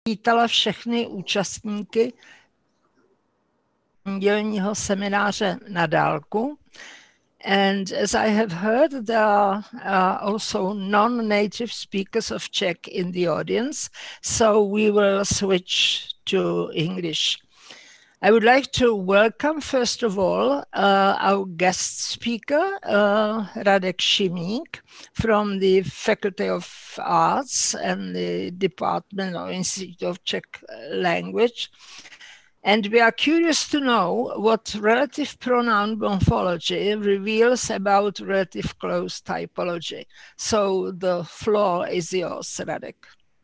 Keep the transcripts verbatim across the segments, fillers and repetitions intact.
Vítala všechny účastníky pondělního semináře na dálku. And as I have heard, there are uh, also non-native speakers of Czech in the audience, so we will switch to English. I would like to welcome, first of all, uh, our guest speaker, uh, Radek Šimík, from the Faculty of Arts and the Department or Institute of Czech Language. And we are curious to know what relative pronoun morphology reveals about relative clause typology. So the floor is yours, Radek.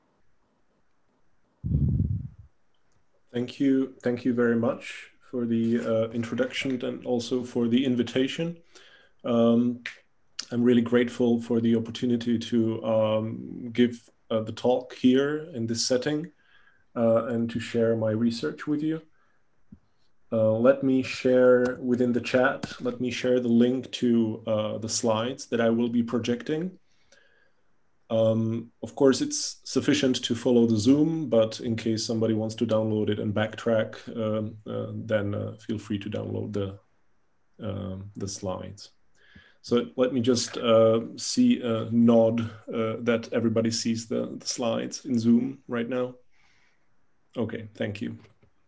Thank you. Thank you very much for the uh, introduction and also for the invitation. Um, I'm really grateful for the opportunity to um, give uh, the talk here in this setting uh, and to share my research with you. Uh, let me share within the chat, let me share the link to uh, the slides that I will be projecting. Um, of course, it's sufficient to follow the Zoom, but in case somebody wants to download it and backtrack, uh, uh, then uh, feel free to download the, uh, the slides. So let me just uh, see a nod uh, that everybody sees the, the slides in Zoom right now. Okay, thank you.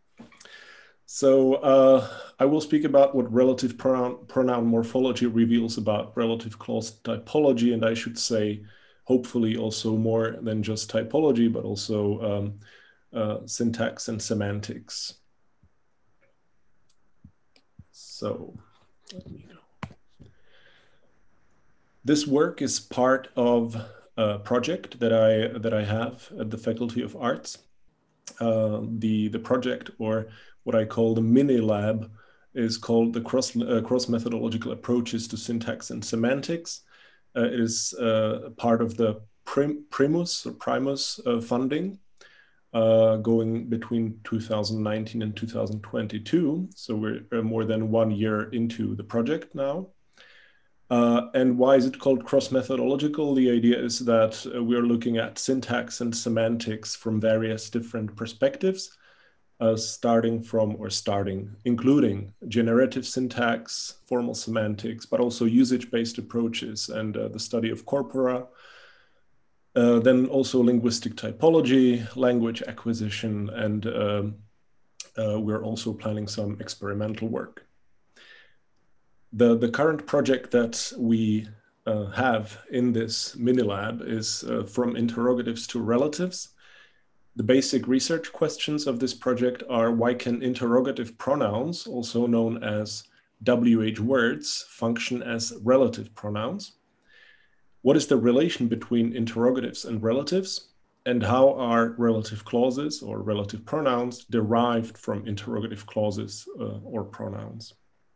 So uh, I will speak about what relative pronoun, pronoun morphology reveals about relative clause typology, and I should say, hopefully also more than just typology, but also um, uh, syntax and semantics. So let me go. This work is part of a project that I, that I have at the Faculty of Arts. Uh, the, the project, or what I call the mini lab, is called the cross, uh, cross methodological approaches to syntax and semantics. Uh, it is uh, part of the Prim Primus or Primus uh, funding uh, going between two thousand nineteen and two thousand twenty-two. So we're uh, more than one year into the project now. Uh, and why is it called cross methodological? The idea is that uh, we are looking at syntax and semantics from various different perspectives, uh, starting from or starting, including generative syntax, formal semantics, but also usage-based approaches and uh, the study of corpora. Uh, then also linguistic typology, language acquisition, and um, uh, we're also planning some experimental work. The, the current project that we uh, have in this mini lab is uh, from interrogatives to relatives. The basic research questions of this project are: why can interrogative pronouns, also known as W H words, function as relative pronouns? What is the relation between interrogatives and relatives? And how are relative clauses or relative pronouns derived from interrogative clauses uh, or pronouns?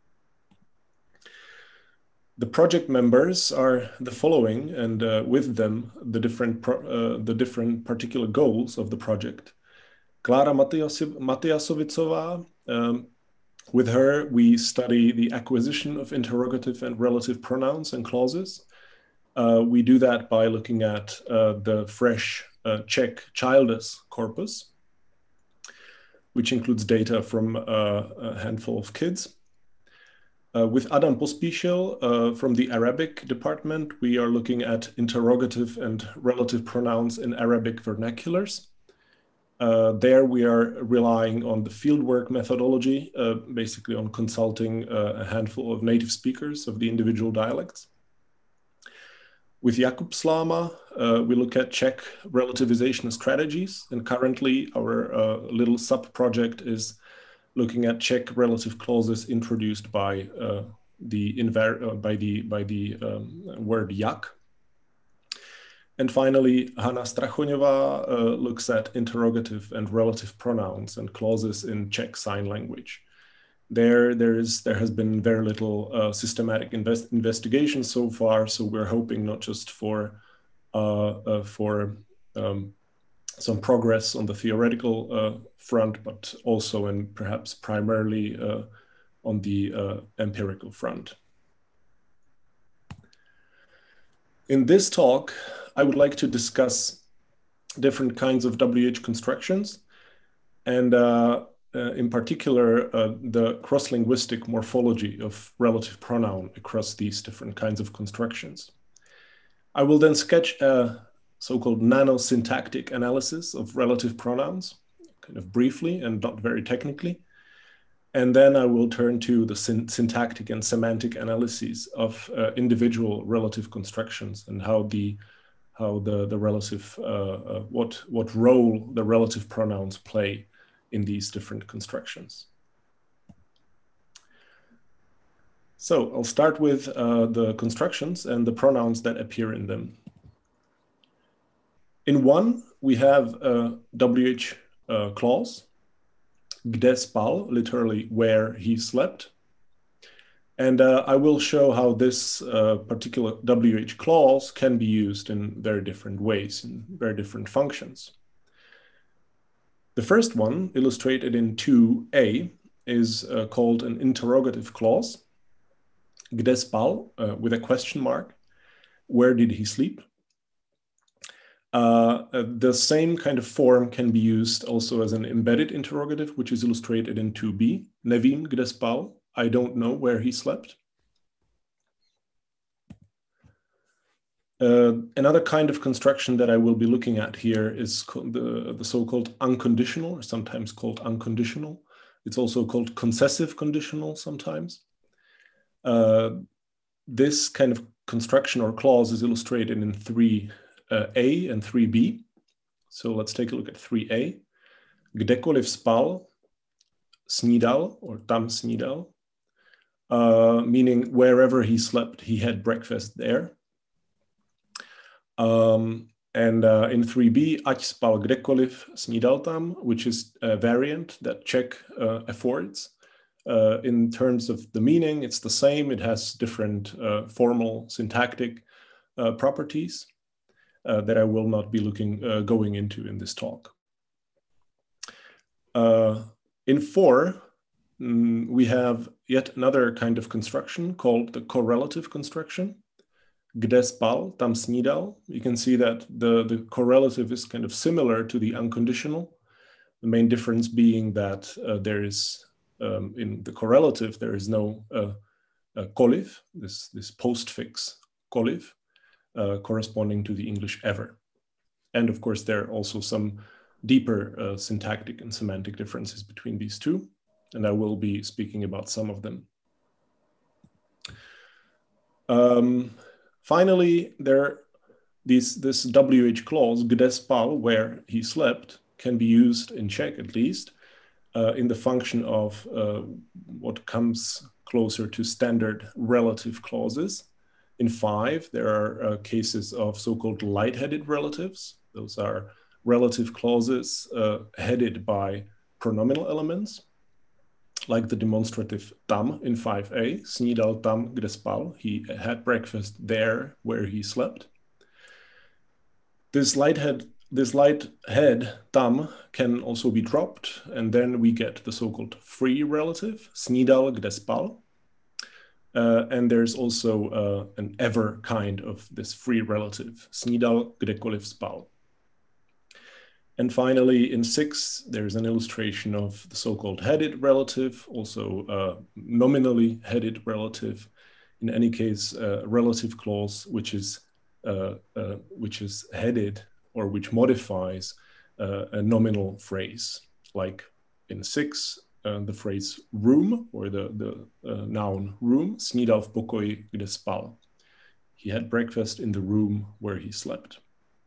The project members are the following, and uh, with them, the different, pro uh, the different particular goals of the project. Klára Matyasovicová, um, with her, we study the acquisition of interrogative and relative pronouns and clauses. Uh, we do that by looking at uh, the fresh uh, Czech Childers corpus, which includes data from uh, a handful of kids. Uh, with Adam Pospíšil uh, from the Arabic department, we are looking at interrogative and relative pronouns in Arabic vernaculars. Uh, there we are relying on the fieldwork methodology, uh, basically on consulting uh, a handful of native speakers of the individual dialects. With Jakub Slama, uh, we look at Czech relativization strategies, and currently our uh, little sub-project is looking at Czech relative clauses introduced by uh, the uh, by the by the um, word jak. And finally, Hanna Strachoňová uh, looks at interrogative and relative pronouns and clauses in Czech Sign Language. There, there is there has been very little uh, systematic invest investigation so far, so we're hoping not just for uh, uh, for um, some progress on the theoretical uh, front, but also and perhaps primarily uh, on the uh, empirical front. In this talk, I would like to discuss different kinds of W H constructions, and uh, uh, in particular, uh, the cross-linguistic morphology of relative pronoun across these different kinds of constructions. I will then sketch a so-called nanosyntactic analysis of relative pronouns, kind of briefly and not very technically. And then I will turn to the syntactic and semantic analyses of uh, individual relative constructions and how the how the the relative uh, uh, what what role the relative pronouns play in these different constructions. So I'll start with uh, the constructions and the pronouns that appear in them. In one, we have a W H uh, clause, kde spal, literally where he slept. And uh, I will show how this uh, particular W H clause can be used in very different ways, in very different functions. The first one, illustrated in two A, is uh, called an interrogative clause, kde spal, uh, with a question mark, where did he sleep? Uh, uh, the same kind of form can be used also as an embedded interrogative, which is illustrated in two B, nevím, kde spal, I don't know where he slept. Uh, another kind of construction that I will be looking at here is the, the so-called unconditional, or sometimes called unconditional. It's also called concessive conditional sometimes. Uh, this kind of construction or clause is illustrated in three A and three B. So let's take a look at three A. Kdekoliv spal, snídal, or tam snídal, uh, meaning wherever he slept, he had breakfast there. Um, and uh, in three B, ať spal kdekoliv, snídal tam, which is a variant that Czech uh, affords. Uh, in terms of the meaning, it's the same. It has different uh, formal syntactic uh, properties uh, that I will not be looking uh, going into in this talk. Uh, in four, mm, we have yet another kind of construction called the correlative construction. Kde spal, tam snídal. You can see that the, the correlative is kind of similar to the unconditional. The main difference being that uh, there is, um, in the correlative, there is no uh, uh, koliv, this, this postfix koliv, uh, corresponding to the English ever. And of course, there are also some deeper uh, syntactic and semantic differences between these two. And I will be speaking about some of them. Um, Finally, there, these, this W H clause, kde spal, where he slept, can be used in Czech at least, uh, in the function of uh, what comes closer to standard relative clauses. In five, there are uh, cases of so-called light-headed relatives. Those are relative clauses uh, headed by pronominal elements, like the demonstrative tam in five A, snídal tam, kde spal, he had breakfast there where he slept. This light head, this light head tam can also be dropped, and then we get the so-called free relative, snídal, kde spal. Uh, and there's also uh, an ever kind of this free relative, snídal, kdekoliv spal. And finally, in six, there's an illustration of the so-called headed relative, also uh, nominally headed relative. In any case, a relative clause which is uh, uh, which is headed or which modifies uh, a nominal phrase, like in six, uh, the phrase room, or the the uh, noun room, snídal v pokoji, kde spal. He had breakfast in the room where he slept.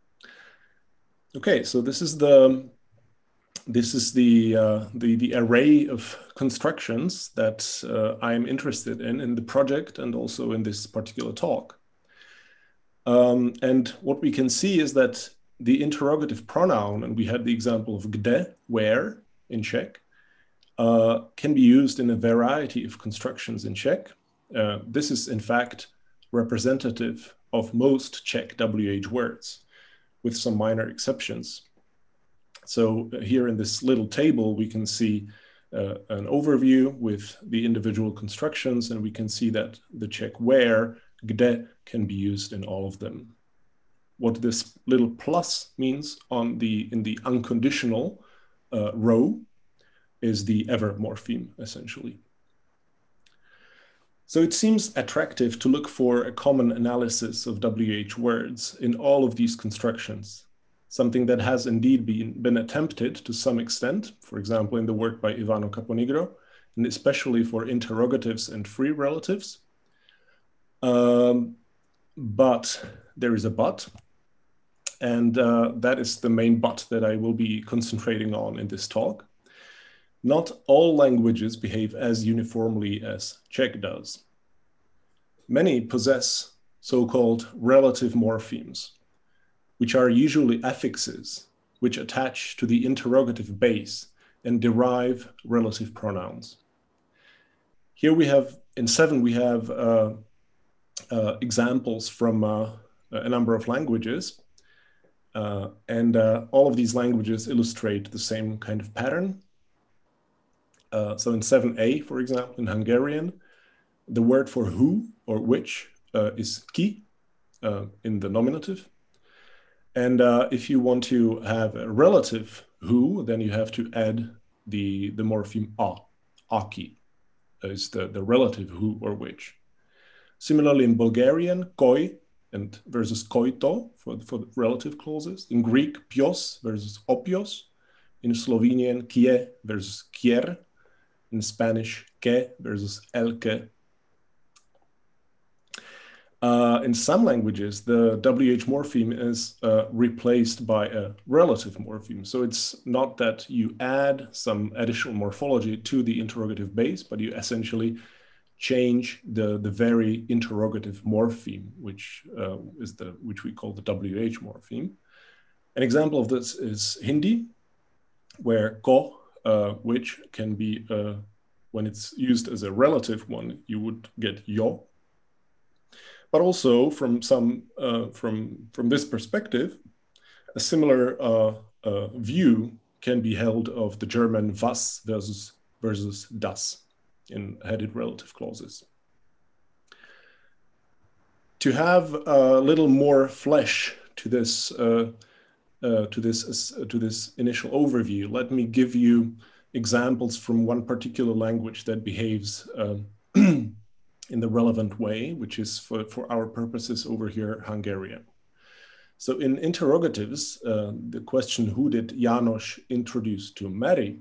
Okay, so this is the this is the uh, the the array of constructions that uh, I'm interested in in the project and also in this particular talk. Um, and what we can see is that the interrogative pronoun, and we had the example of kde, where in Czech, uh, can be used in a variety of constructions in Czech. Uh, this is in fact representative of most Czech W H words, with some minor exceptions. So uh, here in this little table, we can see uh, an overview with the individual constructions, and we can see that the Czech where, kde, can be used in all of them. what this little plus means on the in the unconditional uh, row is the ever morpheme, essentially. So it seems attractive to look for a common analysis of W H words in all of these constructions, something that has indeed been, been attempted to some extent, for example, in the work by Ivano Caponigro, and especially for interrogatives and free relatives. Um, but there is a but, and uh, that is the main but that I will be concentrating on in this talk. Not all languages behave as uniformly as Czech does. Many possess so-called relative morphemes, which are usually affixes, which attach to the interrogative base and derive relative pronouns. Here we have, in seven, we have uh, uh, examples from uh, a number of languages. Uh, and uh, all of these languages illustrate the same kind of pattern. Uh, so in seven A, for example, in Hungarian, the word for who or which uh, is ki uh, in the nominative. And uh, if you want to have a relative who, then you have to add the, the morpheme a, aki, is the, the relative who or which. Similarly, in Bulgarian, koi and versus koito for, for the relative clauses. In Greek, pios versus opios. In Slovenian, kie versus kier. In Spanish, que versus el que. Uh, in some languages, the W H morpheme is uh, replaced by a relative morpheme. So it's not that you add some additional morphology to the interrogative base, but you essentially change the, the very interrogative morpheme, which uh, is the which we call the W H morpheme. An example of this is Hindi, where ko, uh, which can be, uh, when it's used as a relative one, you would get yo. But also from some uh, from from this perspective, a similar uh, uh, view can be held of the German was versus versus das in headed relative clauses. To have a little more flesh to this uh, uh, to this uh, to this initial overview, let me give you examples from one particular language that behaves Uh, in the relevant way, which is for, for our purposes over here, Hungarian. So in interrogatives, uh, the question, who did János introduce to Mary?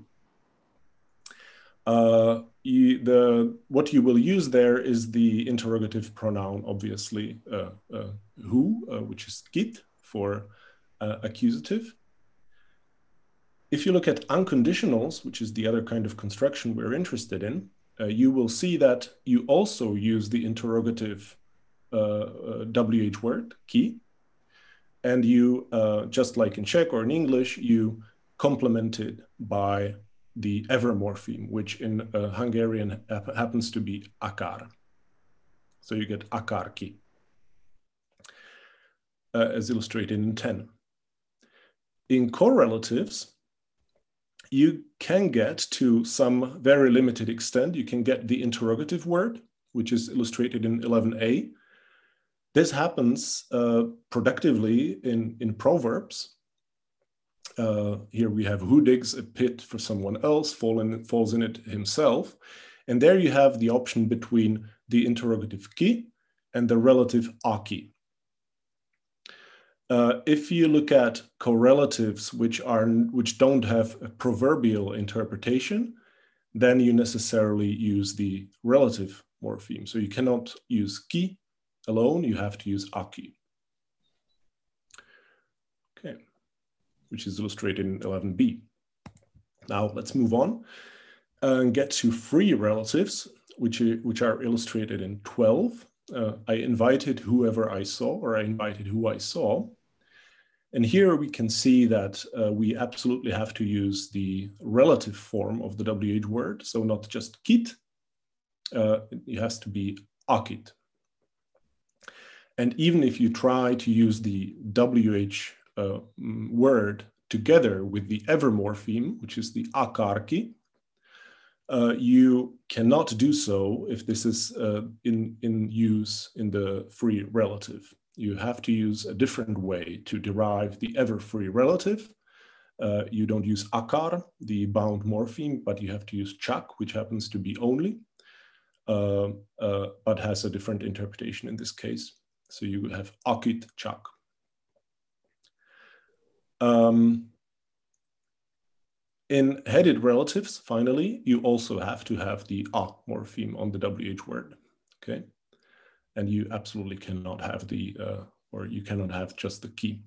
Uh, you, the, what you will use there is the interrogative pronoun, obviously, uh, uh, who, uh, which is kit for uh, accusative. If you look at unconditionals, which is the other kind of construction we're interested in, Uh, you will see that you also use the interrogative uh, uh, W H word, ki, and you, uh, just like in Czech or in English, you complement it by the ever morpheme, which in uh, Hungarian hap happens to be akar. So you get akarki, uh, as illustrated in ten. In correlatives, you can get, to some very limited extent, you can get the interrogative word, which is illustrated in eleven A. This happens uh, productively in, in proverbs. Uh, here we have, who digs a pit for someone else, fall in, falls in it himself. And there you have the option between the interrogative ki and the relative aki. Uh, if you look at correlatives which are which don't have a proverbial interpretation, then you necessarily use the relative morpheme. So you cannot use ki alone, you have to use aki. Okay, which is illustrated in eleven B. Now let's move on and get to free relatives, which, which are illustrated in twelve. Uh, I invited whoever I saw, or I invited who I saw. And here we can see that uh, we absolutely have to use the relative form of the W H word. So not just kit, uh, it has to be akit. And even if you try to use the W H uh, word together with the ever morpheme, which is the akarki, uh, you cannot do so if this is uh, in, in use in the free relative. you have to use a different way to derive the ever-free relative. Uh, you don't use akar, the bound morpheme, but you have to use chak, which happens to be only, uh, uh, but has a different interpretation in this case. So you have akit chak. Um, in headed relatives, finally, you also have to have the a morpheme on the W H word, okay? And you absolutely cannot have the, uh, or you cannot have just the key.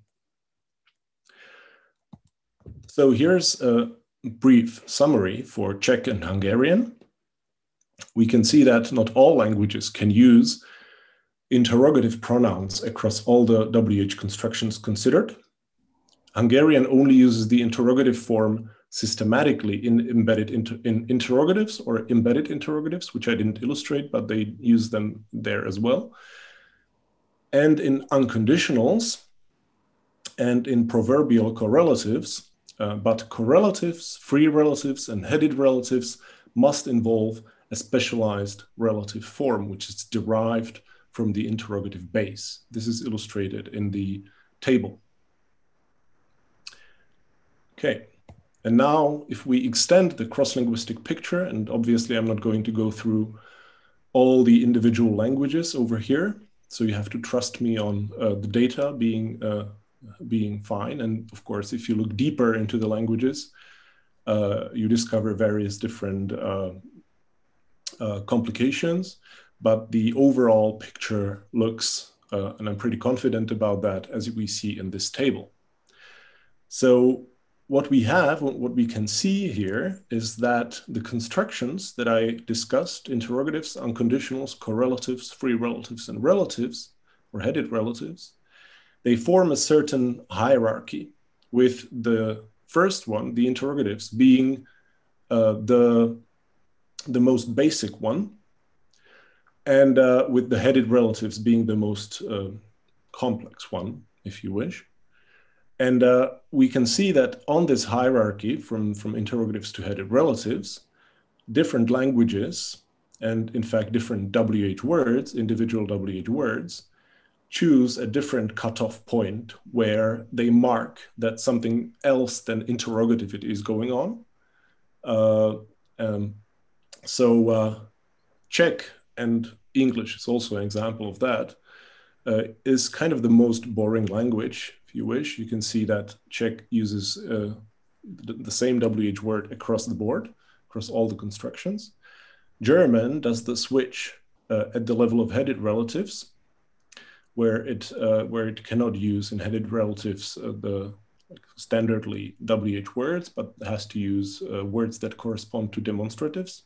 So here's a brief summary for Czech and Hungarian. We can see that not all languages can use interrogative pronouns across all the W H constructions considered. Hungarian only uses the interrogative form systematically in embedded inter in interrogatives or embedded interrogatives, which I didn't illustrate, but they use them there as well. And in unconditionals and in proverbial correlatives, uh, but correlatives, free relatives, and headed relatives must involve a specialized relative form, which is derived from the interrogative base. This is illustrated in the table. Okay, and now if we extend the cross-linguistic picture, and obviously I'm not going to go through all the individual languages over here, so you have to trust me on uh, the data being, uh, being fine. And of course, if you look deeper into the languages, uh, you discover various different uh, uh, complications, but the overall picture looks, uh, and I'm pretty confident about that, as we see in this table. So what we have, what we can see here is that the constructions that I discussed, interrogatives, unconditionals, correlatives, free relatives, and relatives, or headed relatives, they form a certain hierarchy, with the first one, the interrogatives, being uh, the, the most basic one, and uh, with the headed relatives being the most uh, complex one, if you wish. And uh, we can see that on this hierarchy from, from interrogatives to headed relatives, different languages, and in fact, different W H words, individual W H words, choose a different cutoff point where they mark that something else than interrogative is going on. Uh, um, so uh, Czech and English is also an example of that, uh, is kind of the most boring language. If you wish, you can see that Czech uses uh, the, the same W H word across the board, across all the constructions. German does the switch uh, at the level of headed relatives, where it uh, where it cannot use in headed relatives uh, the like, standardly W H words, but has to use uh, words that correspond to demonstratives.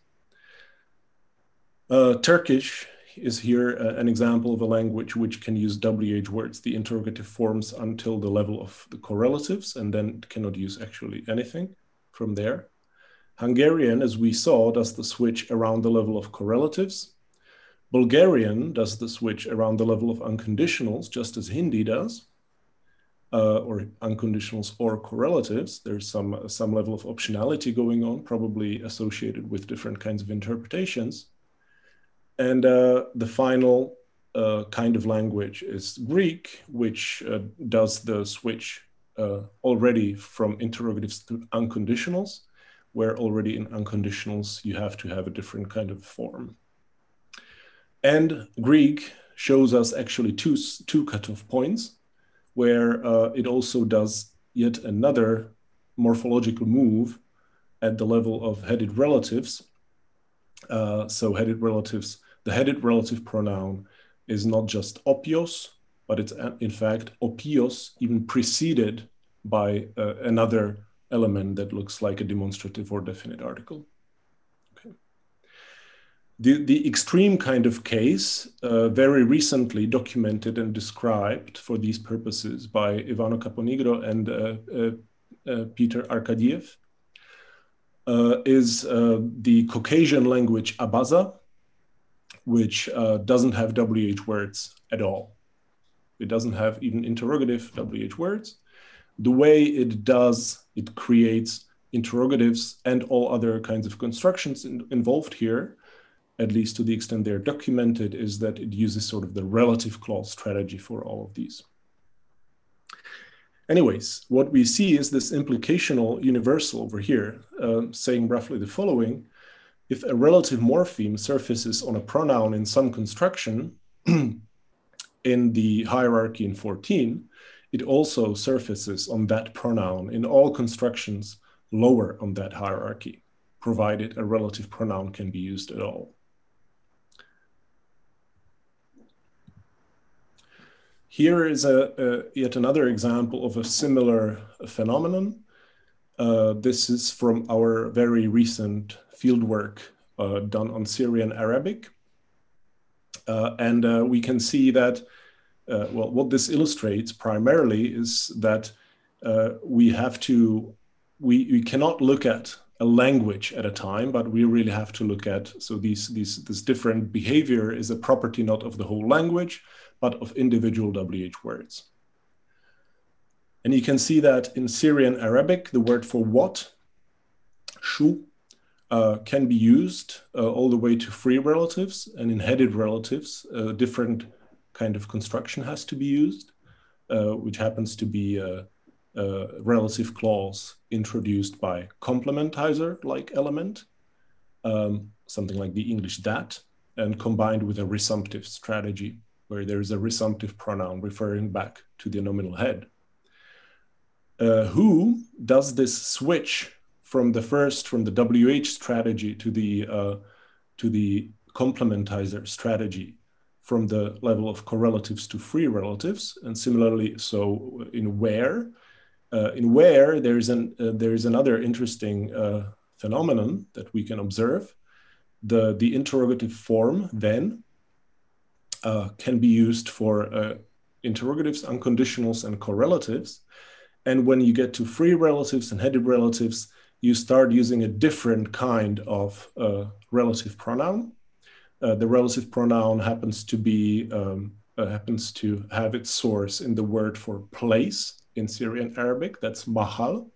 Uh, Turkish is here uh, an example of a language which can use W H words, the interrogative forms, until the level of the correlatives, and then it cannot use actually anything from there. Hungarian, as we saw, does the switch around the level of correlatives. Bulgarian does the switch around the level of unconditionals, just as Hindi does, uh, or unconditionals or correlatives. There's some, some level of optionality going on, probably associated with different kinds of interpretations. And uh, the final uh, kind of language is Greek, which uh, does the switch uh, already from interrogatives to unconditionals, where already in unconditionals, you have to have a different kind of form. And Greek shows us actually two, two cutoff points, where uh, it also does yet another morphological move at the level of headed relatives. Uh, so headed relatives, the headed relative pronoun is not just opios, but it's in fact opios, even preceded by uh, another element that looks like a demonstrative or definite article. The, the extreme kind of case, uh, very recently documented and described for these purposes by Ivano Caponigro and uh, uh, uh, Peter Arkadiev, uh, is uh, the Caucasian language Abaza, which uh, doesn't have W H words at all. It doesn't have even interrogative W H words. The way it does, it creates interrogatives and all other kinds of constructions in, involved here at least to the extent they're documented, is that it uses sort of the relative clause strategy for all of these. Anyways, what we see is this implicational universal over here, uh, saying roughly the following. If a relative morpheme surfaces on a pronoun in some construction in the hierarchy in fourteen, it also surfaces on that pronoun in all constructions lower on that hierarchy, provided a relative pronoun can be used at all. Here is a, a yet another example of a similar phenomenon. Uh, this is from our very recent fieldwork uh, done on Syrian Arabic. Uh, and uh, we can see that, uh, well, what this illustrates primarily is that uh, we have to, we, we cannot look at a language at a time, but we really have to look at, so these, these, this different behavior is a property not of the whole language, but of individual W H words. And you can see that in Syrian Arabic, the word for what, shu, uh, can be used uh, all the way to free relatives, and in headed relatives, a different kind of construction has to be used, uh, which happens to be a, a relative clause introduced by complementizer-like element, um, something like the English that, and combined with a resumptive strategy, where there is a resumptive pronoun referring back to the nominal head. Uh, who does this switch from the first, from the W H strategy to the, uh, to the complementizer strategy, from the level of correlatives to free relatives, and similarly so in where. Uh, in where there is, an, uh, there is another interesting uh, phenomenon that we can observe. The, the interrogative form then uh, can be used for uh, interrogatives, unconditionals, and correlatives. And when you get to free relatives and headed relatives, you start using a different kind of uh, relative pronoun. Uh, the relative pronoun happens to be, um, uh, happens to have its source in the word for place in Syrian Arabic, that's mahal.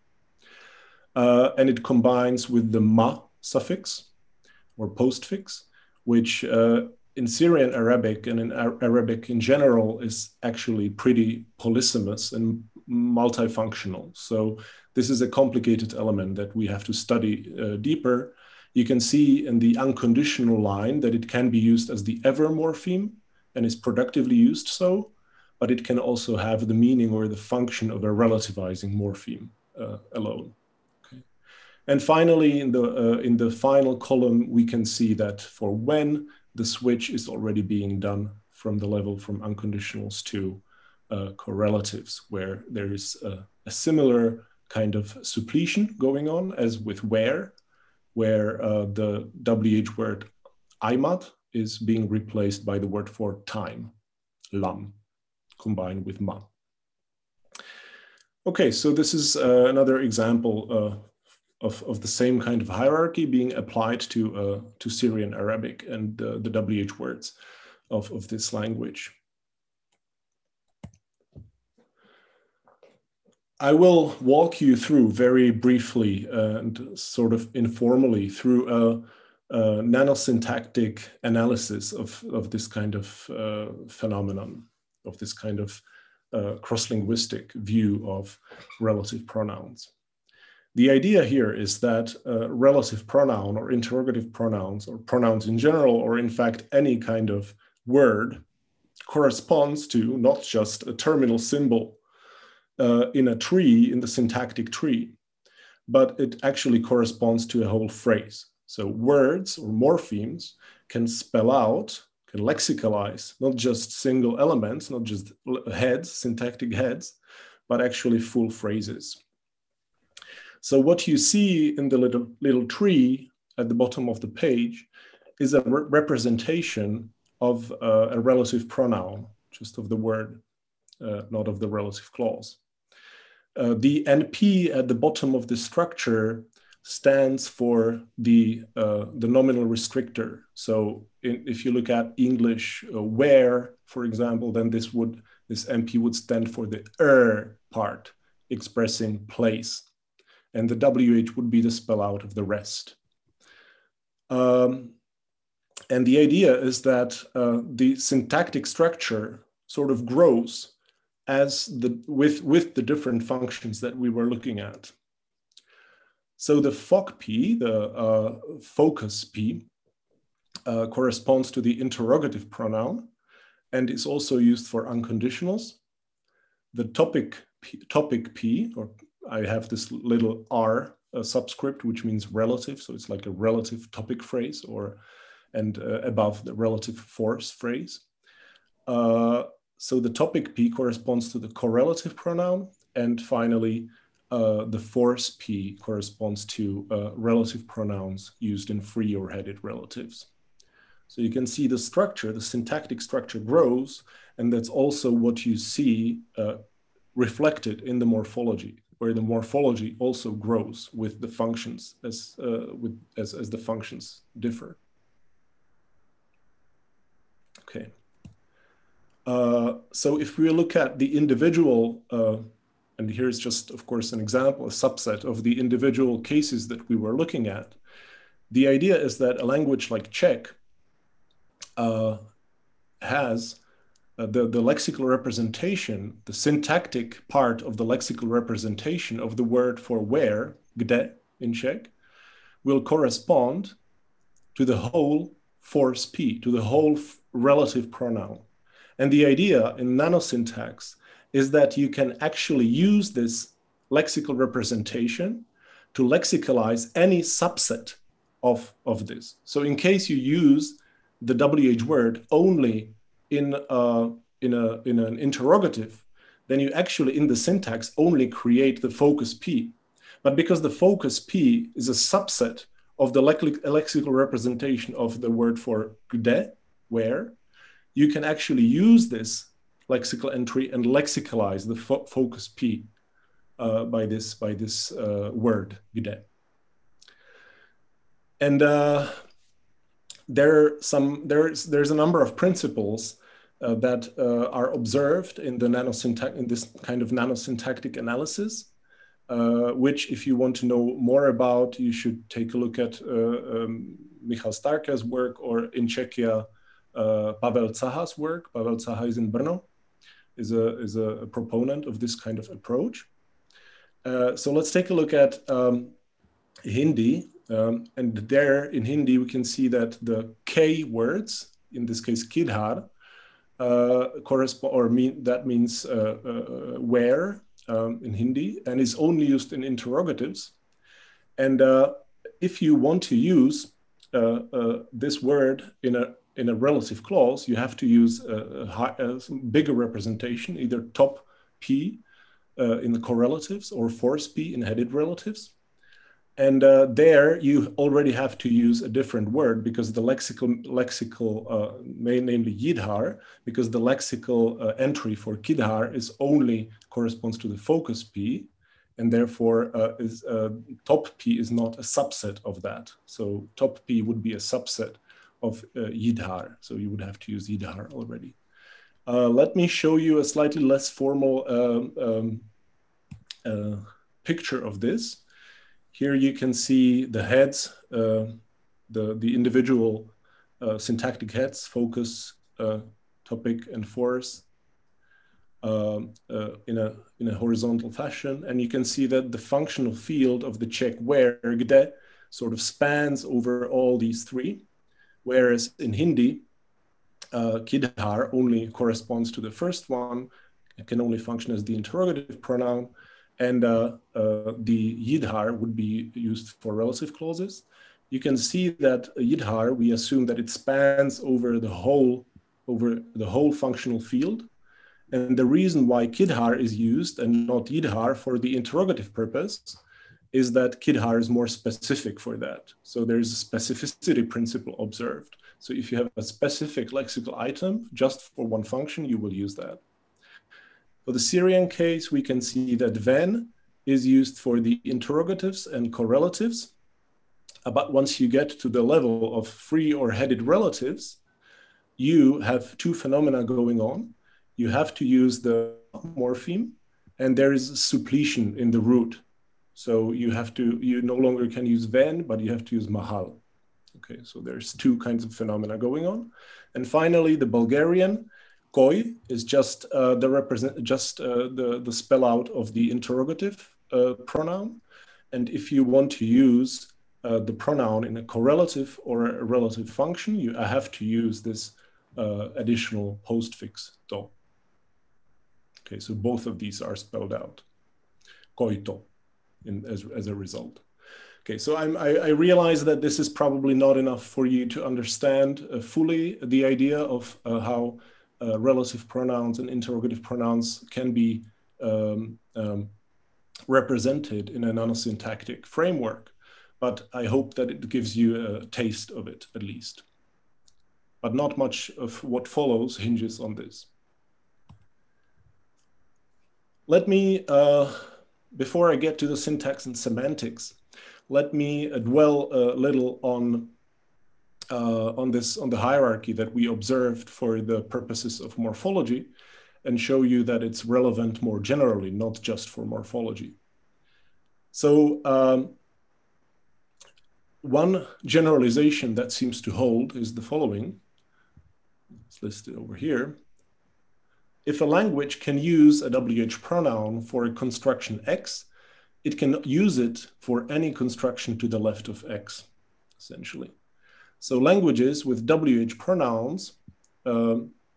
Uh, and it combines with the ma suffix or postfix, which uh, in Syrian Arabic and in Arabic in general is actually pretty polysemous and multifunctional. So this is a complicated element that we have to study uh, deeper. You can see in the unconditional line that it can be used as the ever morpheme and is productively used so, but it can also have the meaning or the function of a relativizing morpheme uh, alone. Okay. And finally, in the, uh, in the final column, we can see that for when the switch is already being done from the level from unconditionals to uh, correlatives, where there is a, a similar kind of suppletion going on as with where, where uh, the W H word aimat is being replaced by the word for time, lam, combined with ma. Okay, so this is uh, another example uh, of, of the same kind of hierarchy being applied to, uh, to Syrian Arabic and uh, the W H words of, of this language. I will walk you through very briefly uh, and sort of informally through a, a nanosyntactic analysis of, of this kind of uh, phenomenon, of this kind of uh, cross-linguistic view of relative pronouns. The idea here is that a relative pronoun or interrogative pronouns or pronouns in general, or in fact any kind of word, corresponds to not just a terminal symbol Uh, in a tree, in the syntactic tree, but it actually corresponds to a whole phrase. So words or morphemes can spell out, can lexicalize, not just single elements, not just heads, syntactic heads, but actually full phrases. So what you see in the little, little tree at the bottom of the page is a re representation of uh, a relative pronoun, just of the word, uh, not of the relative clause. Uh, the N P at the bottom of the structure stands for the, uh, the nominal restrictor. So in, if you look at English, uh, where, for example, then this would, this N P would stand for the er part, expressing place. And the W H would be the spell out of the rest. Um, And the idea is that uh, the syntactic structure sort of grows as the, with, with the different functions that we were looking at. So the F O C P, the uh, focus P, uh, corresponds to the interrogative pronoun and is also used for unconditionals. The topic P, topic P, or I have this little R uh, subscript, which means relative. So it's like a relative topic phrase, or and uh, above the relative force phrase. Uh, so the topic P corresponds to the correlative pronoun. And finally, uh, the force P corresponds to uh, relative pronouns used in free or headed relatives. So you can see the structure, the syntactic structure grows, and that's also what you see uh, reflected in the morphology, where the morphology also grows with the functions as, uh, with, as, as the functions differ. Okay. Uh, so if we look at the individual, uh, and here's just, of course, an example, a subset of the individual cases that we were looking at, the idea is that a language like Czech uh, has uh, the, the lexical representation, the syntactic part of the lexical representation of the word for where, kde in Czech, will correspond to the whole force P, to the whole relative pronoun. And the idea in nanosyntax is that you can actually use this lexical representation to lexicalize any subset of, of this. So in case you use the W H word only in, a, in, a, in an interrogative, then you actually in the syntax only create the focus P. But because the focus P is a subset of the lexical representation of the word for kde, where, you can actually use this lexical entry and lexicalize the fo focus P uh, by this, by this uh, word, kde. And uh, there some, there's, there's a number of principles uh, that uh, are observed in, the nanosyntax, in this kind of nanosyntactic analysis, uh, which if you want to know more about, you should take a look at uh, um, Michal Starka's work, or in Czechia, Uh, Pavel Caha's work. Pavel Caha is in Brno, is a, is a proponent of this kind of approach. Uh, so let's take a look at um, Hindi. Um, and there in Hindi, we can see that the K words, in this case, kidhar, uh, correspond, or mean, that means uh, uh, where um, in Hindi, and is only used in interrogatives. And uh, if you want to use uh, uh, this word in a in a relative clause, you have to use a, a, high, a bigger representation, either top P uh, in the correlatives or force P in headed relatives. And uh, there you already have to use a different word, because the lexical, lexical uh, namely yidhar, because the lexical uh, entry for kidhar is only corresponds to the focus P, and therefore uh, is, uh, top P is not a subset of that. So top P would be a subset of uh, yidhar. So you would have to use yidhar already. Uh, let me show you a slightly less formal um, um, uh, picture of this. Here you can see the heads, uh, the, the individual uh, syntactic heads, focus, uh, topic, and force um, uh, in, a, in a horizontal fashion. And you can see that the functional field of the Czech where, kde, sort of spans over all these three. Whereas in Hindi, uh, kidhar only corresponds to the first one. It can only function as the interrogative pronoun. And uh, uh, the yidhar would be used for relative clauses. You can see that yidhar, we assume that it spans over the whole, over the whole functional field. And the reason why kidhar is used and not yidhar for the interrogative purpose is that kidhar is more specific for that. So there's a specificity principle observed. So if you have a specific lexical item just for one function, you will use that. For the Syrian case, we can see that ven is used for the interrogatives and correlatives. But once you get to the level of free or headed relatives, you have two phenomena going on. You have to use the morpheme, and there is a suppletion in the root. So you have to, you no longer can use ven, but you have to use mahal. Okay, so there's two kinds of phenomena going on. And finally, the Bulgarian koi is just uh, the represent just uh, the the spell out of the interrogative uh, pronoun. And if you want to use uh, the pronoun in a correlative or a relative function, you have to use this uh, additional postfix to. Okay, so both of these are spelled out, koito, in, as, as a result. Okay, so I'm, I, I realize that this is probably not enough for you to understand uh, fully the idea of uh, how uh, relative pronouns and interrogative pronouns can be um, um, represented in a nanosyntactic framework, but I hope that it gives you a taste of it at least. But not much of what follows hinges on this. Let me, uh, before I get to the syntax and semantics, let me dwell a little on uh, on this on the hierarchy that we observed for the purposes of morphology, and show you that it's relevant more generally, not just for morphology. So um, one generalization that seems to hold is the following. It's listed over here. If a language can use a W H pronoun for a construction X, it can use it for any construction to the left of X, essentially. So languages with W H pronouns uh,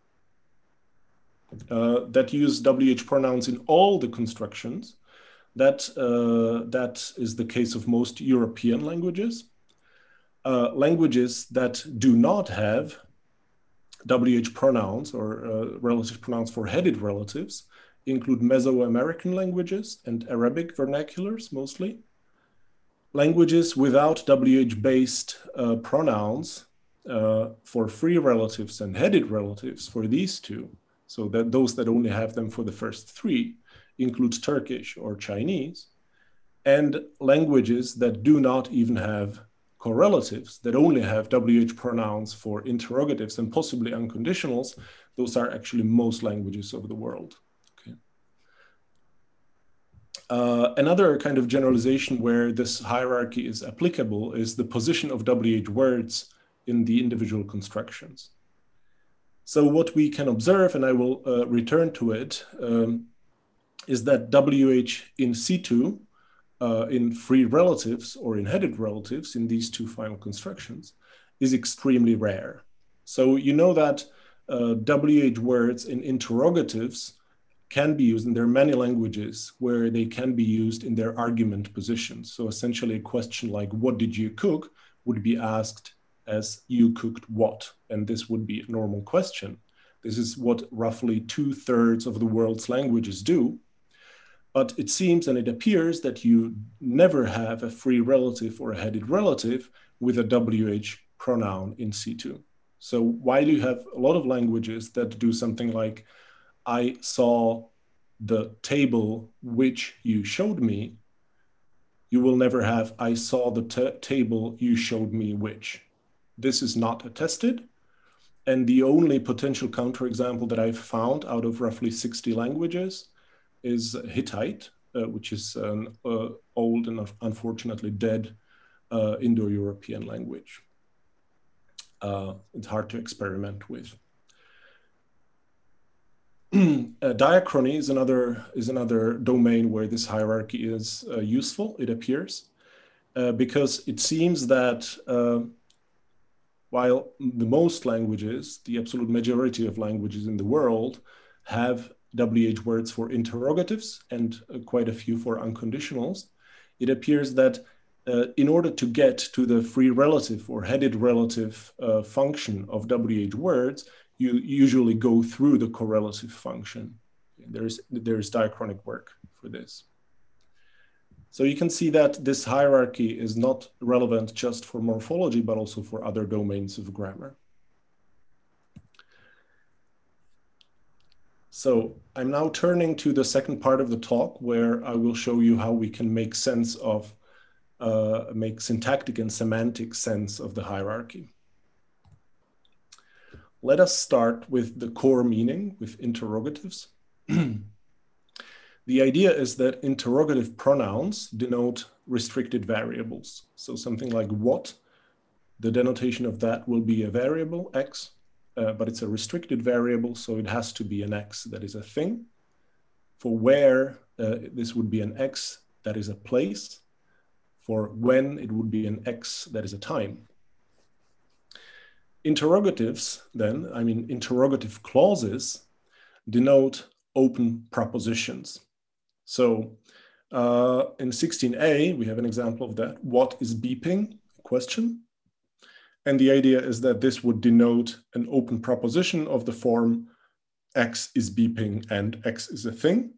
uh, that use W H pronouns in all the constructions, that, uh, that is the case of most European languages. Uh, languages that do not have W H pronouns or uh, relative pronouns for headed relatives include Mesoamerican languages and Arabic vernaculars mostly. Languages without W H-based uh, pronouns uh, for free relatives and headed relatives for these two, so that those that only have them for the first three, include Turkish or Chinese, and languages that do not even have correlatives, that only have W H pronouns for interrogatives and possibly unconditionals. Those are actually most languages of the world. Okay. Uh, another kind of generalization where this hierarchy is applicable is the position of W H words in the individual constructions. So what we can observe, and I will uh, return to it, um, is that W H in situ, uh, in free relatives or in headed relatives in these two final constructions, is extremely rare. So you know that uh, W H words in interrogatives can be used, and there are many languages where they can be used in their argument positions. So essentially a question like, what did you cook, would be asked as you cooked what? And this would be a normal question. This is what roughly two thirds of the world's languages do. But it seems and it appears that you never have a free relative or a headed relative with a W H pronoun in situ. So while you have a lot of languages that do something like, I saw the table which you showed me, you will never have, I saw the table you showed me which. This is not attested. And the only potential counterexample that I've found out of roughly sixty languages is Hittite, uh, which is an uh, old and unfortunately dead uh, Indo-European language. Uh, it's hard to experiment with. uh, diachrony is another, is another domain where this hierarchy is uh, useful, it appears, uh, because it seems that uh, while the most languages, the absolute majority of languages in the world, have W H words for interrogatives and uh, quite a few for unconditionals, it appears that uh, in order to get to the free relative or headed relative uh, function of W H words, you usually go through the correlative function. There's, there's diachronic work for this. So you can see that this hierarchy is not relevant just for morphology, but also for other domains of grammar. So I'm now turning to the second part of the talk, where I will show you how we can make sense of, uh, make syntactic and semantic sense of the hierarchy. Let us start with the core meaning, with interrogatives. The idea is that interrogative pronouns denote restricted variables. So something like what the denotation of that will be a variable x, uh, but it's a restricted variable, so it has to be an x that is a thing. For where, uh, this would be an x that is a place. For when, it would be an x that is a time. Interrogatives, then, I mean, interrogative clauses denote open propositions. So uh, in sixteen A, we have an example of that. What is beeping? Question. And the idea is that this would denote an open proposition of the form X is beeping and X is a thing.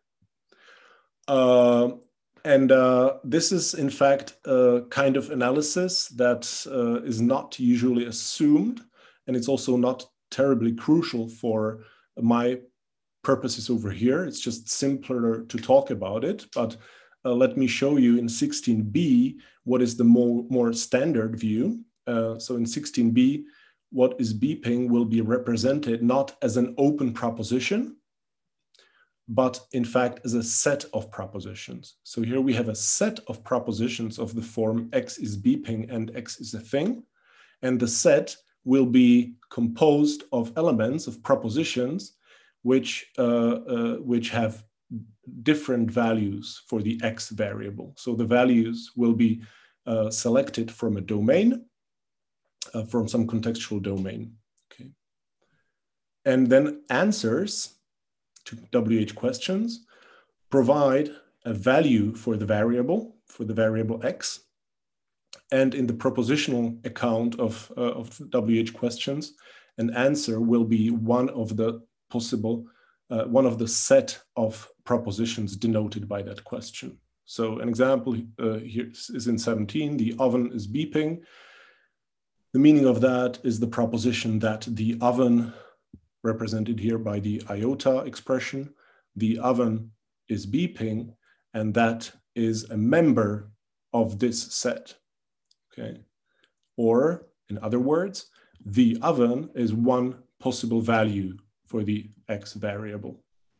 Uh, and uh, this is, in fact, a kind of analysis that uh, is not usually assumed, and it's also not terribly crucial for my purposes over here. It's just simpler to talk about it, but uh, let me show you in sixteen B what is the more, more standard view. Uh, so in sixteen B, what is beeping will be represented not as an open proposition, but in fact as a set of propositions. So here we have a set of propositions of the form X is beeping and X is a thing. And the set will be composed of elements, of propositions, which, uh, uh, which have different values for the X variable. So the values will be uh, selected from a domain, uh, from some contextual domain. Okay. And then answers to W H questions provide a value for the variable, for the variable X. And in the propositional account of, uh, of W H questions, an answer will be one of the possible, uh, one of the set of propositions denoted by that question. So an example uh, here is in seventeen, the oven is beeping. The meaning of that is the proposition that the oven, represented here by the iota expression, the oven is beeping, and that is a member of this set, okay? Or in other words, the oven is one possible value for the X variable.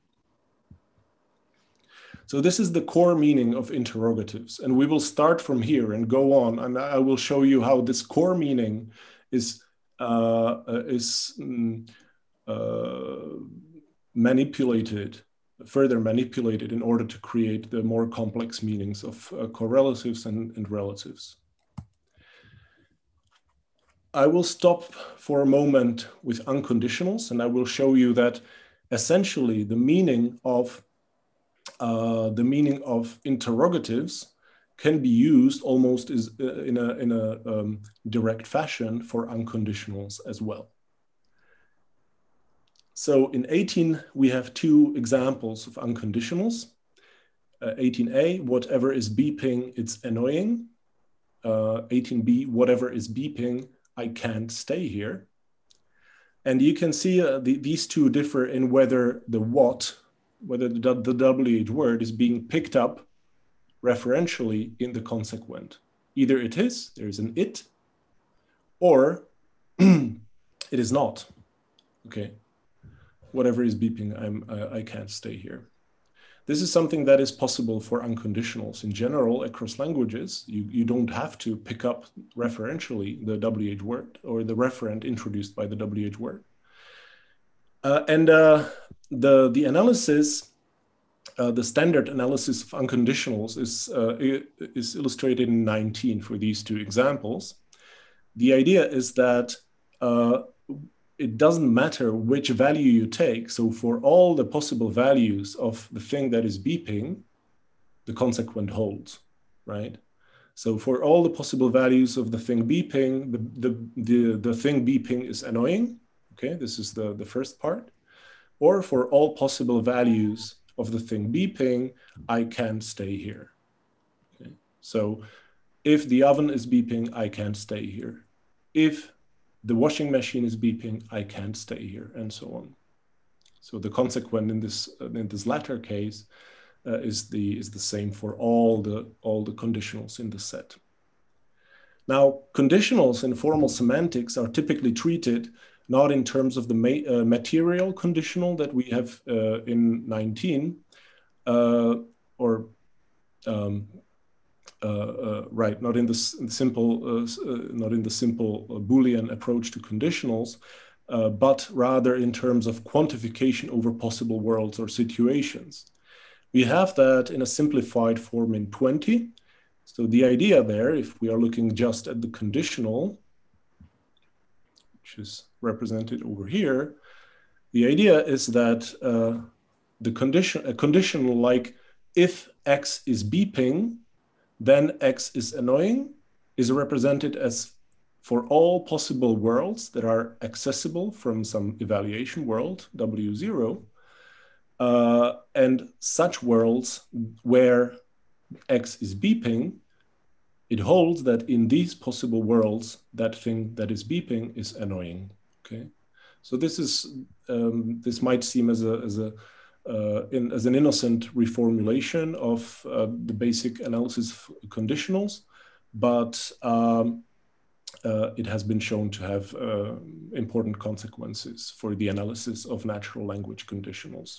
So this is the core meaning of interrogatives, and we will start from here and go on, and I will show you how this core meaning is, uh, uh, is mm, Uh, manipulated, further manipulated in order to create the more complex meanings of uh, correlatives and, and relatives. I will stop for a moment with unconditionals, and I will show you that essentially the meaning of uh, the meaning of interrogatives can be used almost as, uh, in a, in a um, direct fashion for unconditionals as well. So in eighteen, we have two examples of unconditionals. Uh, eighteen A, whatever is beeping, it's annoying. Uh, eighteen B, whatever is beeping, I can't stay here. And you can see uh, the, these two differ in whether the what, whether the, the W H word is being picked up referentially in the consequent. Either it is, there is an it, or it is not, okay? Whatever is beeping, I'm, I, I can't stay here. This is something that is possible for unconditionals. In general, across languages, you, you don't have to pick up referentially the W H word or the referent introduced by the W H word. Uh, and uh, the, the analysis, uh, the standard analysis of unconditionals is, uh, is illustrated in nineteen for these two examples. The idea is that uh, it doesn't matter which value you take. So for all the possible values of the thing that is beeping, the consequent holds, right? So for all the possible values of the thing beeping, the, the, the, the thing beeping is annoying. Okay, this is the, the first part. Or for all possible values of the thing beeping, I can't stay here. Okay, so if the oven is beeping, I can't stay here. If the washing machine is beeping, I can't stay here, and so on. So the consequent in this in this latter case uh, is the is the same for all the all the conditionals in the set. Now, conditionals in formal semantics are typically treated not in terms of the ma uh, material conditional that we have uh, in nineteen, uh, or um, uh, uh, right, not in the simple, uh, uh, not in the simple uh, Boolean approach to conditionals, uh, but rather in terms of quantification over possible worlds or situations. We have that in a simplified form in twenty. So the idea there, if we are looking just at the conditional, which is represented over here, the idea is that uh, the condition, a conditional like if X is beeping, then X is annoying, is represented as for all possible worlds that are accessible from some evaluation world, W zero, uh, and such worlds where X is beeping, it holds that in these possible worlds, that thing that is beeping is annoying, okay? So this is, um, this might seem as a, as a, uh, in, as an innocent reformulation of uh, the basic analysis of conditionals, but um, uh, it has been shown to have uh, important consequences for the analysis of natural language conditionals.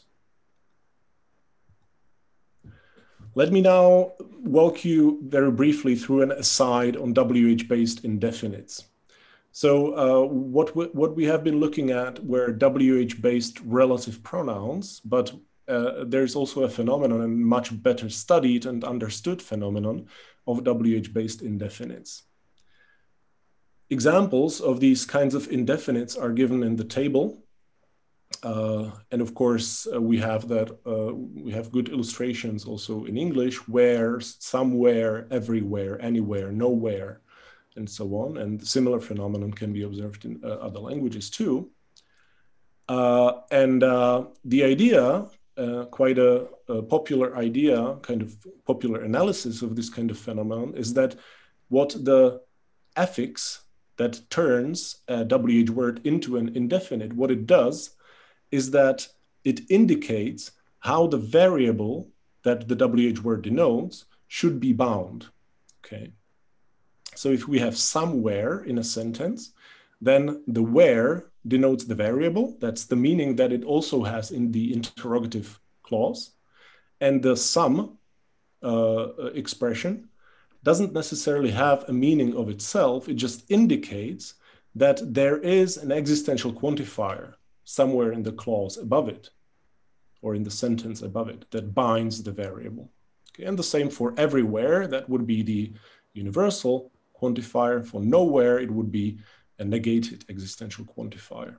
Let me now walk you very briefly through an aside on W H-based indefinites. So uh, what, we, what we have been looking at were W H-based relative pronouns, but uh, there's also a phenomenon, a much better studied and understood phenomenon of W H-based indefinites. Examples of these kinds of indefinites are given in the table. Uh, and of course, uh, we have that, uh, we have good illustrations also in English, where, somewhere, everywhere, anywhere, nowhere, and so on. And similar phenomenon can be observed in uh, other languages too. Uh, and uh, the idea, uh, quite a, a popular idea, kind of popular analysis of this kind of phenomenon, is that what the affix that turns a W H word into an indefinite, what it does is that it indicates how the variable that the W H word denotes should be bound, okay? So if we have somewhere in a sentence, then the where denotes the variable. That's the meaning that it also has in the interrogative clause. And the some uh, expression doesn't necessarily have a meaning of itself. It just indicates that there is an existential quantifier somewhere in the clause above it, or in the sentence above it, that binds the variable. Okay, and the same for everywhere, that would be the universal quantifier. For nowhere, it would be a negated existential quantifier.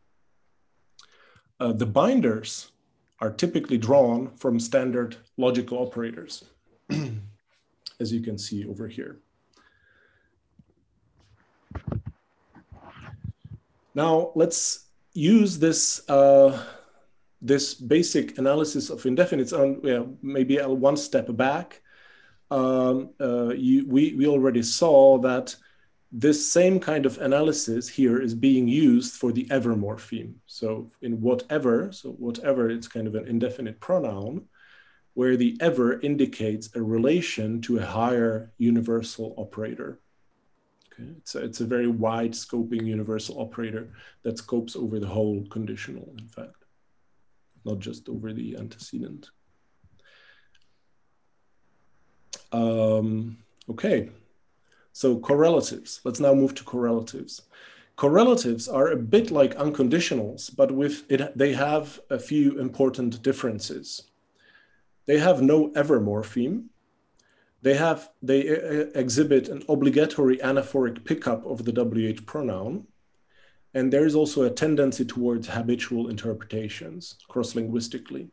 Uh, the binders are typically drawn from standard logical operators, as you can see over here. Now, let's use this, uh, this basic analysis of indefinites on, yeah, maybe one step back. Um, uh, you, we, we already saw that this same kind of analysis here is being used for the ever morpheme. So in whatever, so whatever, it's kind of an indefinite pronoun, where the ever indicates a relation to a higher universal operator. Okay, it's a, it's a very wide scoping universal operator that scopes over the whole conditional, in fact, not just over the antecedent. Um, okay, so correlatives. Let's now move to correlatives. Correlatives are a bit like unconditionals, but with it, they have a few important differences. They have no ever morpheme. They have, they exhibit an obligatory anaphoric pickup of the W H pronoun. And there is also a tendency towards habitual interpretations cross-linguistically.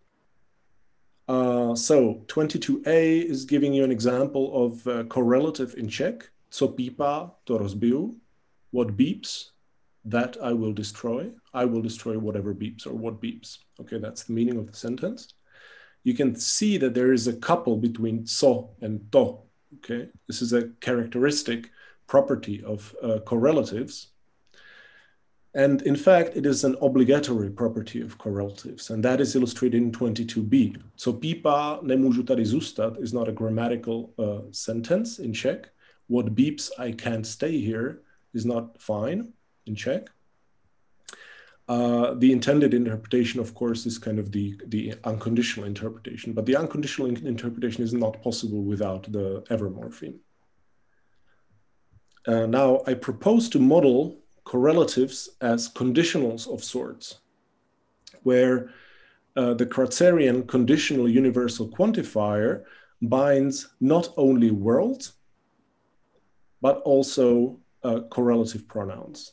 Uh, so twenty-two A is giving you an example of uh, correlative in Czech. Co pípa, to rozbiju. What beeps, that I will destroy. I will destroy whatever beeps, or what beeps. Okay, that's the meaning of the sentence. You can see that there is a couple between co and to. Okay, this is a characteristic property of uh, correlatives. And in fact, it is an obligatory property of correlatives, and that is illustrated in twenty-two B. So pípa, nemůžu tady zůstat is not a grammatical uh, sentence in Czech. What beeps, I can't stay here is not fine in Czech. Uh, the intended interpretation, of course, is kind of the, the unconditional interpretation, but the unconditional in interpretation is not possible without the ever morpheme. Uh, now, I propose to model correlatives as conditionals of sorts, where uh, the Krazarian conditional universal quantifier binds not only worlds, but also uh, correlative pronouns.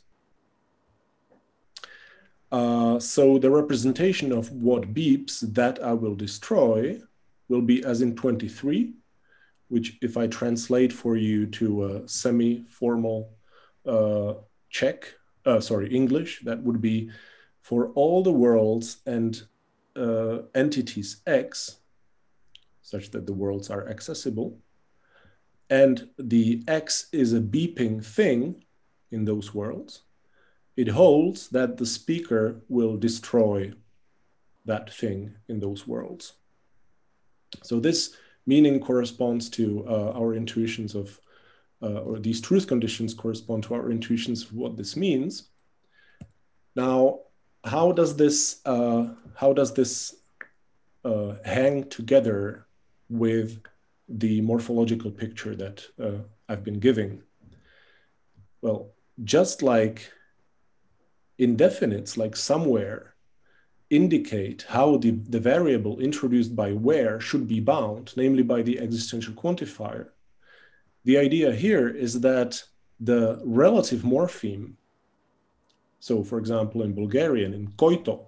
Uh, so the representation of what beeps that I will destroy will be as in twenty-three, which if I translate for you to a semi-formal uh, Czech, uh, sorry, English, that would be for all the worlds and uh, entities X, such that the worlds are accessible, and the X is a beeping thing in those worlds, it holds that the speaker will destroy that thing in those worlds. So this meaning corresponds to uh, our intuitions of, uh, or these truth conditions correspond to our intuitions of what this means. Now, how does this, uh, how does this uh, hang together with the morphological picture that uh, I've been giving? Well, just like indefinites, like somewhere, indicate how the, the variable introduced by where should be bound, namely by the existential quantifier. The idea here is that the relative morpheme, so for example, in Bulgarian, in koito,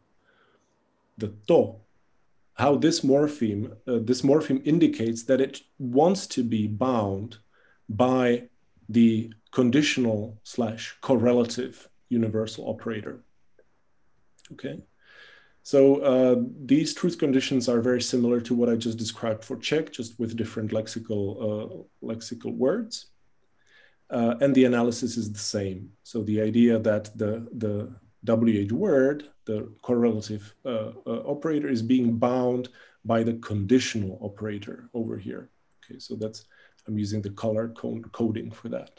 the to, how this morpheme, uh, this morpheme indicates that it wants to be bound by the conditional slash correlative universal operator. Okay. So uh, these truth conditions are very similar to what I just described for Czech, just with different lexical, uh, lexical words. Uh, and the analysis is the same. So the idea that the, the W H word, the correlative uh, uh, operator, is being bound by the conditional operator over here. Okay, so that's, I'm using the color code coding for that.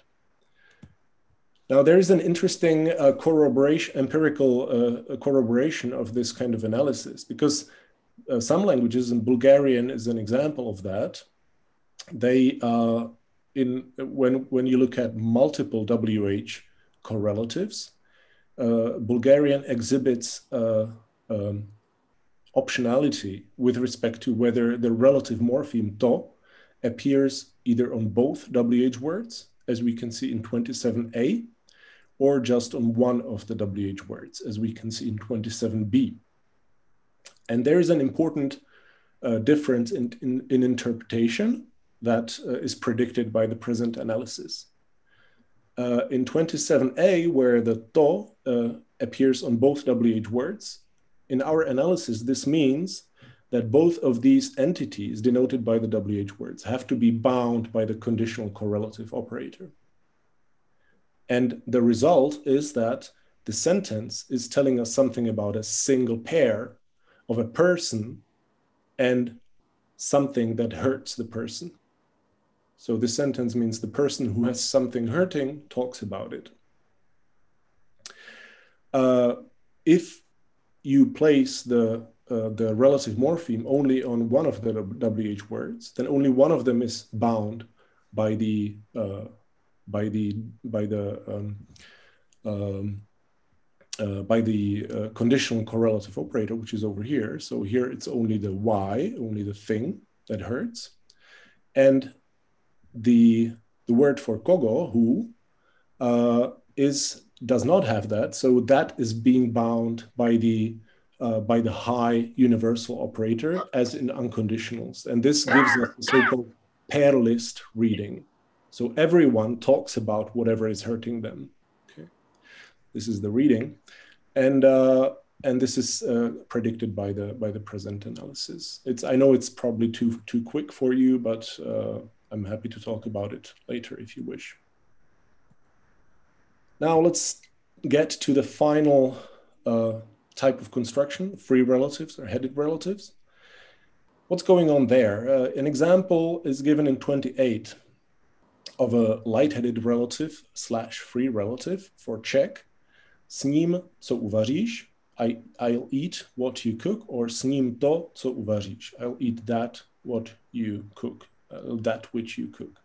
Now, there is an interesting uh, corroboration, empirical uh, corroboration of this kind of analysis, because uh, some languages, and Bulgarian is an example of that, they, uh, in, when, when you look at multiple W H correlatives, uh, Bulgarian exhibits uh, um, optionality with respect to whether the relative morpheme to appears either on both W H words, as we can see in twenty-seven A, or just on one of the W H words, as we can see in twenty-seven B. And there is an important uh, difference in, in, in interpretation that uh, is predicted by the present analysis. Uh, in twenty-seven A, where the to uh, appears on both W H words, in our analysis, this means that both of these entities denoted by the W H words have to be bound by the conditional correlative operator. And the result is that the sentence is telling us something about a single pair of a person and something that hurts the person. So the sentence means the person who has something hurting talks about it. Uh, if you place the, uh, the relative morpheme only on one of the W H words, then only one of them is bound by the uh, by the by the um, um, uh, by the uh, conditional correlative operator, which is over here. So here it's only the y, only the thing that hurts, and the the word for kogo, who, uh, is does not have that. So that is being bound by the uh, by the high universal operator, as in unconditionals, and this gives us the so-called pair list reading. So everyone talks about whatever is hurting them. Okay, this is the reading, and uh, and this is uh, predicted by the by the present analysis. It's I know it's probably too too quick for you, but uh, I'm happy to talk about it later if you wish. Now let's get to the final uh, type of construction: free relatives or headed relatives. What's going on there? Uh, an example is given in twenty-eight. Of a light-headed relative slash free relative for Czech, S ním, co uvaříš, I, I'll eat what you cook, or s ním to, co uvaříš. I'll eat that, what you cook, uh, that which you cook.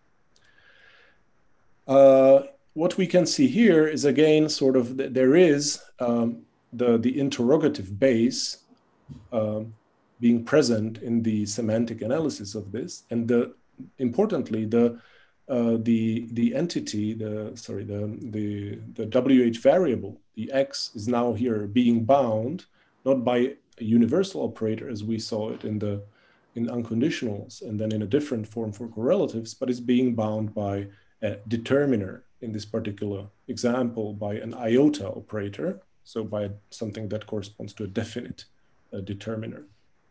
Uh, what we can see here is again sort of, th there is um, the, the interrogative base um, being present in the semantic analysis of this. And the, importantly, the, uh, the, the entity, the, sorry, the, the, the W H variable, the X, is now here being bound, not by a universal operator as we saw it in the in unconditionals and then in a different form for correlatives, but is being bound by a determiner, in this particular example, by an iota operator, so by something that corresponds to a definite uh, determiner.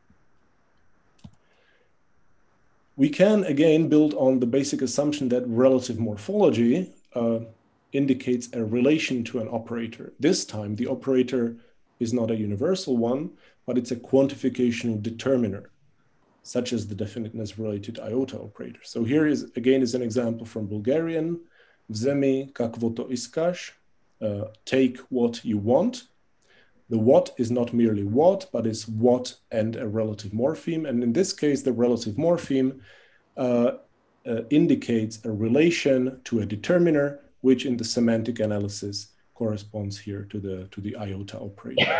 We can, again, build on the basic assumption that relative morphology uh, indicates a relation to an operator. This time, the operator is not a universal one, but it's a quantificational determiner, such as the definiteness related iota operator. So here is, again, is an example from Bulgarian. Vzemi kakvo to iskaš, uh, take what you want. The what is not merely what, but is what and a relative morpheme. And in this case, the relative morpheme uh, uh, indicates a relation to a determiner, which in the semantic analysis corresponds here to the, to the iota operator.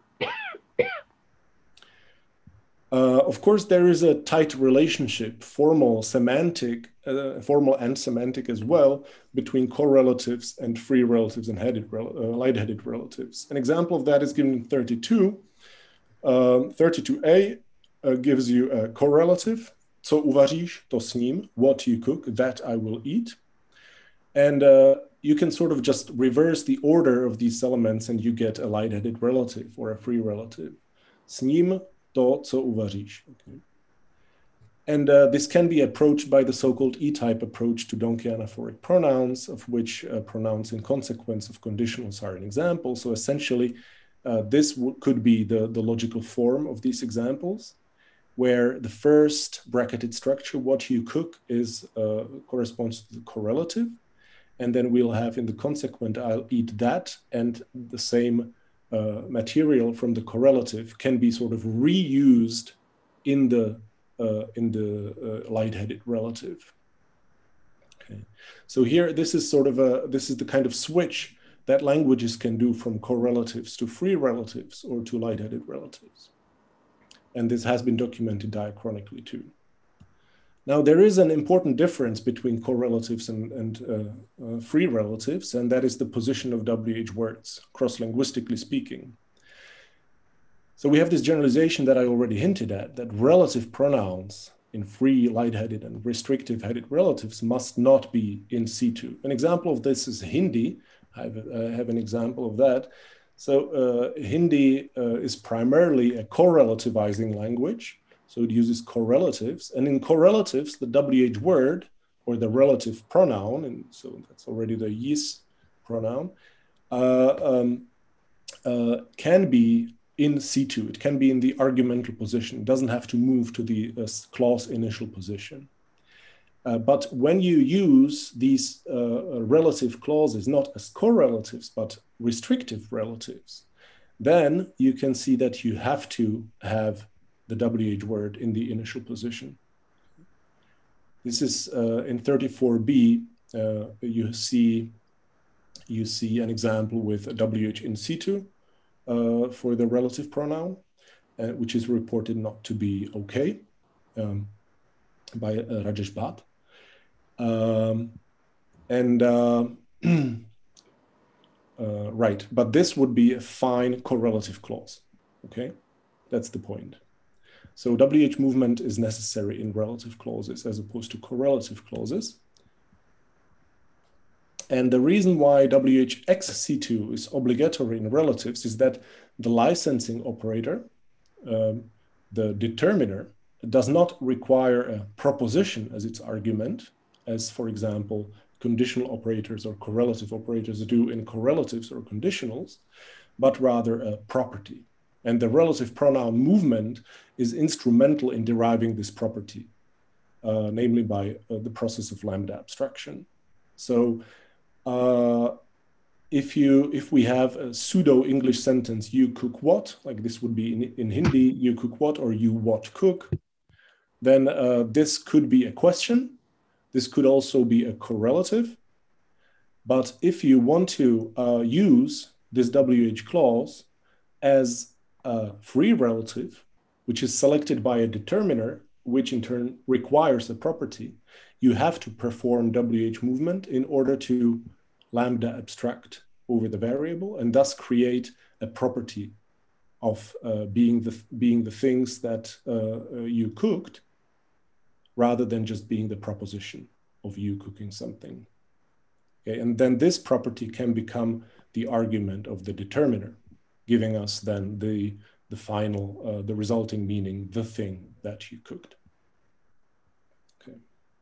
Uh, of course, there is a tight relationship, formal, semantic, uh, formal and semantic as well, between correlatives and free relatives and headed, uh, light-headed relatives. An example of that is given in thirty-two. Um, thirty-two A uh, gives you a correlative, co uvaříš, to s ním, what you cook, that I will eat. And uh, you can sort of just reverse the order of these elements and you get a light-headed relative or a free relative. S ním, to, co uvaříš. Okay. And uh, this can be approached by the so-called E-type approach to donkey anaphoric pronouns, of which uh, pronouns in consequence of conditionals are an example. So essentially, uh, this could be the, the logical form of these examples, where the first bracketed structure, what you cook, is uh, corresponds to the correlative. And then we'll have in the consequent, I'll eat that, and the same Uh, material from the correlative can be sort of reused in the uh, in the uh, light-headed relative. Okay, so here this is sort of a this is the kind of switch that languages can do from correlatives to free relatives or to light-headed relatives, and this has been documented diachronically too. Now, there is an important difference between correlatives and, and uh, uh, free relatives, and that is the position of W H words, cross-linguistically speaking. So we have this generalization that I already hinted at, that relative pronouns in free, light-headed, and restrictive-headed relatives must not be in situ. An example of this is Hindi. I have, uh, have an example of that. So uh, Hindi uh, is primarily a correlativizing language. So it uses correlatives, and in correlatives, the W H word or the relative pronoun, and so that's already the yis pronoun, uh, um, uh, can be in situ. It can be in the argumental position. It doesn't have to move to the uh, clause initial position. Uh, but when you use these uh, relative clauses, not as correlatives, but restrictive relatives, then you can see that you have to have the W H word in the initial position. This is uh, in thirty-four B, uh, you see you see an example with a W H in situ uh, for the relative pronoun, uh, which is reported not to be okay um, by uh, Rajesh Bhatt. Um, and uh, uh, right, but this would be a fine correlative clause, okay? That's the point. So W H movement is necessary in relative clauses as opposed to correlative clauses. And the reason why W H ex situ is obligatory in relatives is that the licensing operator, um, the determiner, does not require a proposition as its argument, as for example, conditional operators or correlative operators do in correlatives or conditionals, but rather a property. And the relative pronoun movement is instrumental in deriving this property, uh, namely by uh, the process of lambda abstraction. So uh, if you if we have a pseudo English sentence, you cook what, like this would be in, in Hindi, you cook what, or you what cook, then uh, this could be a question. This could also be a correlative. But if you want to uh, use this W H clause as a free relative, which is selected by a determiner, which in turn requires a property, you have to perform W H movement in order to lambda abstract over the variable and thus create a property of uh, being, the, being the things that uh, you cooked, rather than just being the proposition of you cooking something. Okay, and then this property can become the argument of the determiner, giving us then the, the final, uh, the resulting meaning, the thing that you cooked. Okay.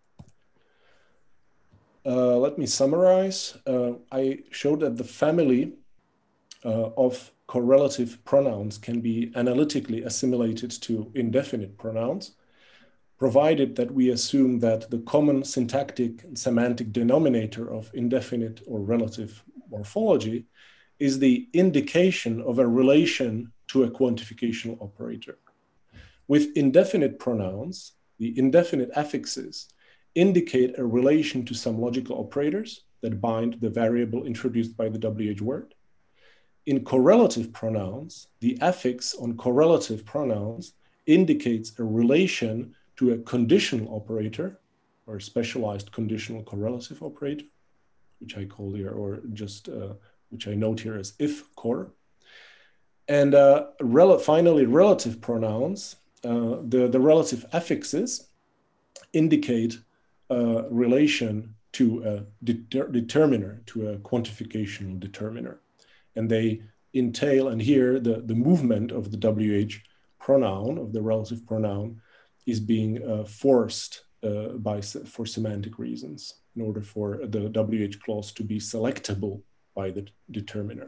Uh, let me summarize. Uh, I showed that the family uh, of correlative pronouns can be analytically assimilated to indefinite pronouns, provided that we assume that the common syntactic and semantic denominator of indefinite or relative morphology is the indication of a relation to a quantificational operator. With indefinite pronouns, the indefinite affixes indicate a relation to some logical operators that bind the variable introduced by the W H word. In correlative pronouns, the affix on correlative pronouns indicates a relation to a conditional operator or specialized conditional correlative operator, which I call here, or just, uh, which I note here as if cor. And uh, rel finally, relative pronouns, uh, the, the relative affixes indicate a relation to a deter determiner, to a quantificational determiner. And they entail, and here the, the movement of the W H pronoun, of the relative pronoun, is being uh, forced uh, by, for semantic reasons in order for the W H clause to be selectable by the determiner.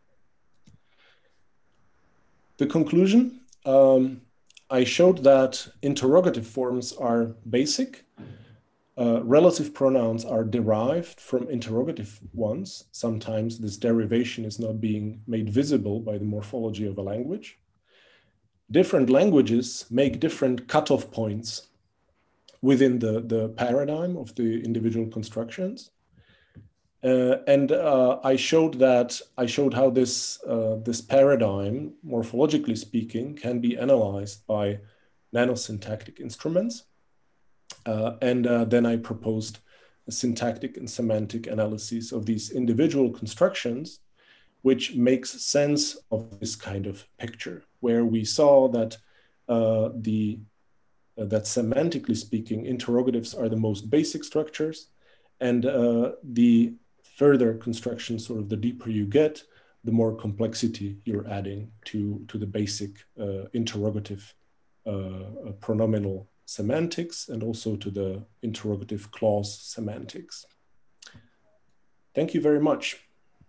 The conclusion, um, I showed that interrogative forms are basic. Uh, relative pronouns are derived from interrogative ones. Sometimes this derivation is not being made visible by the morphology of a language. Different languages make different cutoff points within the, the paradigm of the individual constructions. Uh, and uh, I showed that, I showed how this, uh, this paradigm, morphologically speaking, can be analyzed by nanosyntactic instruments. Uh, and uh, then I proposed a syntactic and semantic analysis of these individual constructions, which makes sense of this kind of picture, where we saw that uh, the uh, that semantically speaking, interrogatives are the most basic structures, and uh, the further construction, sort of the deeper you get, the more complexity you're adding to, to the basic uh, interrogative uh, pronominal semantics and also to the interrogative clause semantics. Thank you very much.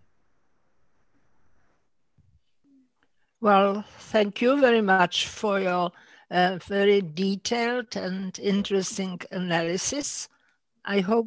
Well, thank you very much for your uh, very detailed and interesting analysis. I hope